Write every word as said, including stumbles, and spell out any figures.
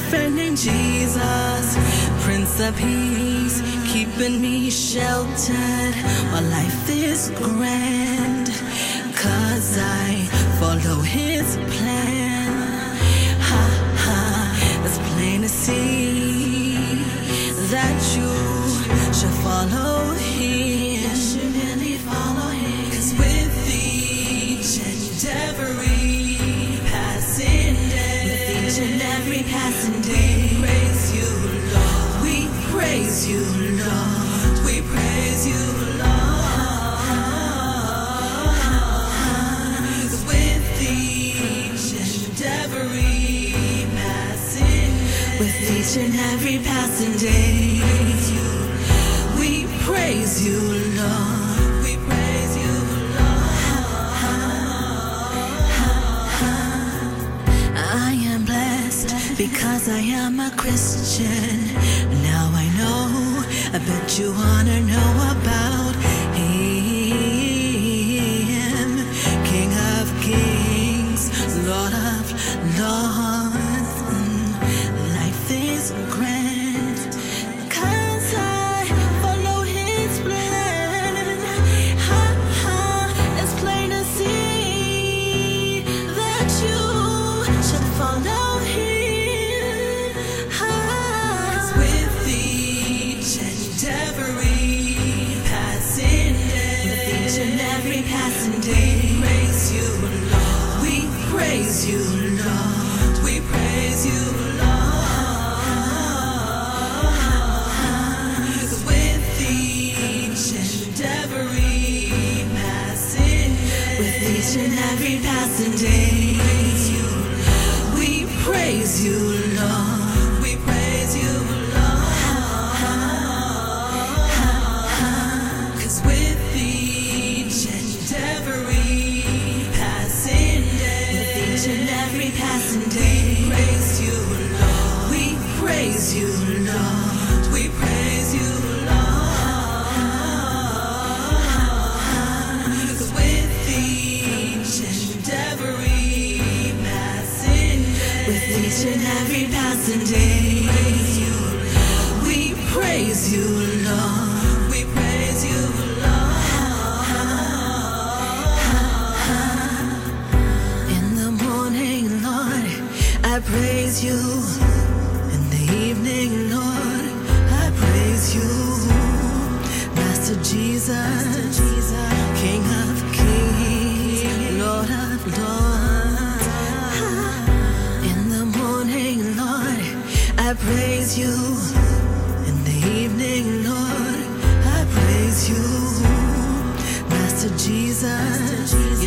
friend named Jesus, Prince of Peace, keeping me sheltered while life is grand, 'cause I follow his plan. Ha ha, it's plain to see that you should follow him. You should really follow him. 'Cause with each and every passing day, with each and every passing day, we praise you, Lord. We praise you, Lord. We praise you, Lord. 'Cause with each and every passing day, with each and every passing day, we praise you, Lord. We praise you, I am blessed because I am a Christian. Now I know, I bet you wanna know about him. King of kings, Lord of lords. Mm, life is grand, 'cause I follow his plan. Ha ha, it's plain to see that you should follow him. Ha, with each and every passing day, with each and every passing day, praise you, Lord. We praise you, Lord. We praise you, Lord. 'Cause with each and every passing day, with each and every passing day, we praise you, Lord. We praise you, Lord. 'Cause with each and every passing day, with each and every passing day, praise you, Lord. We praise you, Lord. We praise you, Lord. 'Cause with each and every passing day, with each and every passing day, we praise you, Lord. We praise you, Lord. In the morning, Lord, I praise you. In the evening, Lord, I praise you. Master Jesus, King of kings, Lord of lords. In the morning, Lord, I praise you. In the evening, Lord, I praise you. Master Jesus,